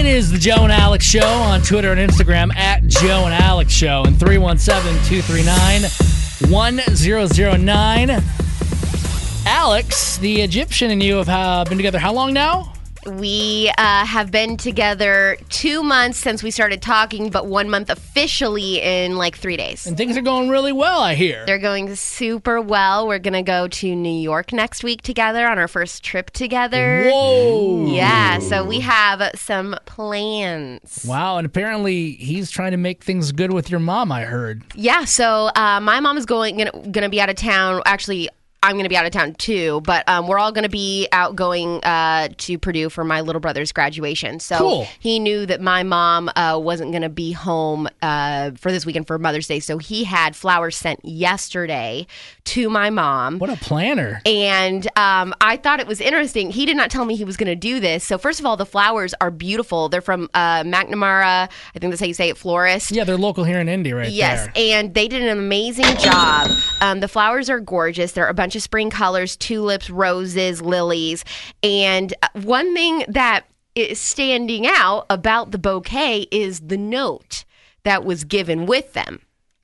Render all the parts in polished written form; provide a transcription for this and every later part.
It is the Joe and Alex Show on Twitter and Instagram at Joe and Alex Show and 317-239-1009. Alex, the Egyptian and you have been together how long now? We have been together 2 months since we started talking, but 1 month officially in like 3 days. And things are going really well, I hear. They're going super well. We're going to go to New York next week together on our first trip together. Whoa. Yeah, so we have some plans. Wow, and apparently he's trying to make things good with your mom, I heard. Yeah, so my mom is going to be out of town. Actually, I'm going to be out of town too, but we're all going to be out going to Purdue for my little brother's graduation. So cool. He knew that my mom wasn't going to be home for this weekend for Mother's Day. So he had flowers sent yesterday to my mom. What a planner. And I thought it was interesting. He did not tell me he was going to do this. So first of all, the flowers are beautiful. They're from McNamara, I think that's how you say it, florist. Yeah, they're local here in Indy right there. Yes, and they did an amazing job. The flowers are gorgeous. They're a bunch of spring colors, tulips, roses, lilies. And one thing that is standing out about the bouquet is the note that was given with them.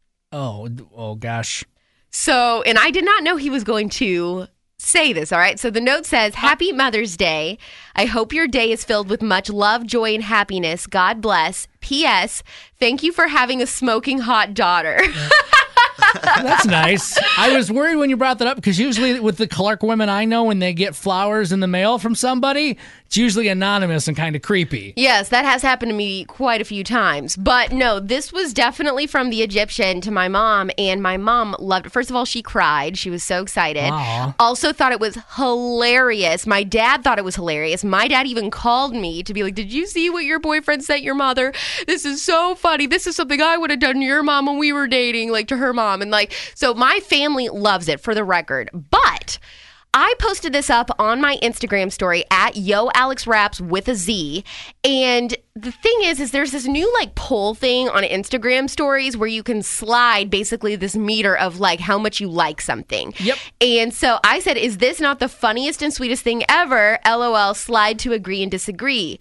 Oh gosh. So, and I did not know he was going to say this, all right? So the note says, Happy Mother's Day. I hope your day is filled with much love, joy, and happiness. God bless. P.S. Thank you for having a smoking hot daughter. That's nice. I was worried when you brought that up because usually with the Clark women I know, when they get flowers in the mail from somebody, it's usually anonymous and kind of creepy. Yes, that has happened to me quite a few times. But no, this was definitely from the Egyptian to my mom, and my mom loved it. First of all, she cried. She was so excited. Aww. Also thought it was hilarious. My dad thought it was hilarious. My dad even called me to be like, did you see what your boyfriend sent your mother? This is so funny. This is something I would have done to your mom when we were dating, like to her mom. And like, so my family loves it, for the record. But I posted this up on my Instagram story at YoAlexRaps with a Z. And the thing is there's this new like poll thing on Instagram stories where you can slide basically this meter of like how much you like something. Yep. And so I said, is this not the funniest and sweetest thing ever? LOL, slide to agree and disagree.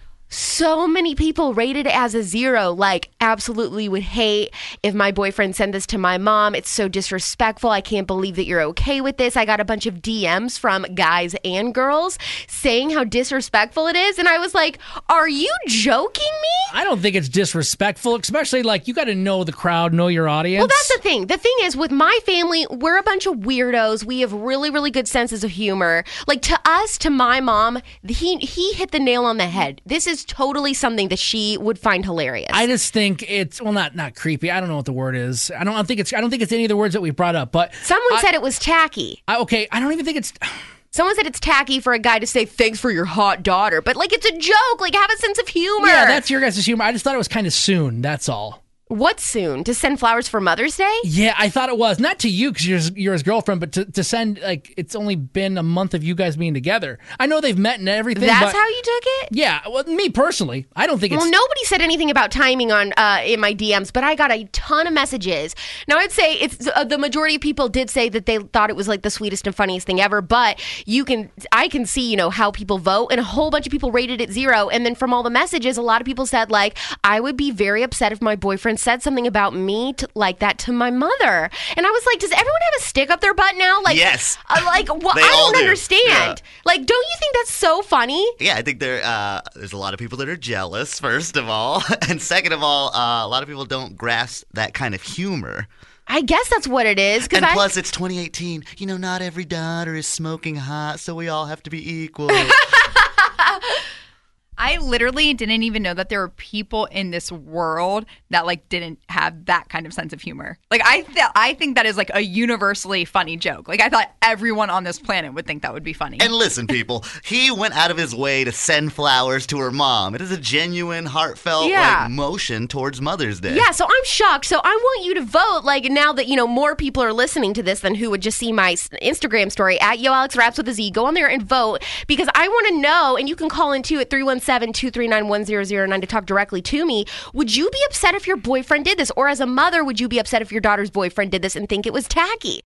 So many people rated it as a 0, like absolutely would hate if my boyfriend sent this to my mom. It's so disrespectful. I can't believe that you're okay with this. I got a bunch of DMs from guys and girls saying how disrespectful it is. And I was like, are you joking me? I don't think it's disrespectful, especially like you got to know the crowd, know your audience. Well, that's the thing. The thing is with my family, we're a bunch of weirdos. We have really, really good senses of humor. Like to us, to my mom, he hit the nail on the head. This is totally something that she would find hilarious. I just think it's not creepy. I don't know what the word is. I don't think it's any of the words that we brought up. But someone said it was tacky. I don't even think it's. Someone said it's tacky for a guy to say thanks for your hot daughter, but like it's a joke. Like have a sense of humor. Yeah, that's your guys' humor. I just thought it was kind of soon. That's all. What soon? To send flowers for Mother's Day? Yeah, I thought it was. Not to you because you're his girlfriend, but to send, like, it's only been a month of you guys being together. I know they've met and everything. That's how you took it? Yeah, well, me personally, I don't think it's... Well, nobody said anything about timing on in my DMs, but I got a ton of messages. Now, I'd say it's the majority of people did say that they thought it was like the sweetest and funniest thing ever, but I can see, how people vote, and a whole bunch of people rated it 0, and then from all the messages, a lot of people said, like, I would be very upset if my boyfriend said something about me like that to my mother. And I was like, does everyone have a stick up their butt now? Like, yes. I don't understand. Yeah. Like, don't you think that's so funny? Yeah, I think there's a lot of people that are jealous, first of all. And second of all, a lot of people don't grasp that kind of humor. I guess that's what it is. And plus, it's 2018. Not every daughter is smoking hot, so we all have to be equal. I literally didn't even know that there were people in this world that like didn't have that kind of sense of humor. Like I think that is like a universally funny joke. Like I thought everyone on this planet would think that would be funny. And listen, people, he went out of his way to send flowers to her mom. It is a genuine, heartfelt motion towards Mother's Day. Yeah, so I'm shocked. So I want you to vote. Like now that more people are listening to this than who would just see my Instagram story at YoAlexRaps with a Z. Go on there and vote because I want to know. And you can call in too at 317-239-1009 to talk directly to me. Would you be upset if your boyfriend did this? Or as a mother, would you be upset if your daughter's boyfriend did this and think it was tacky?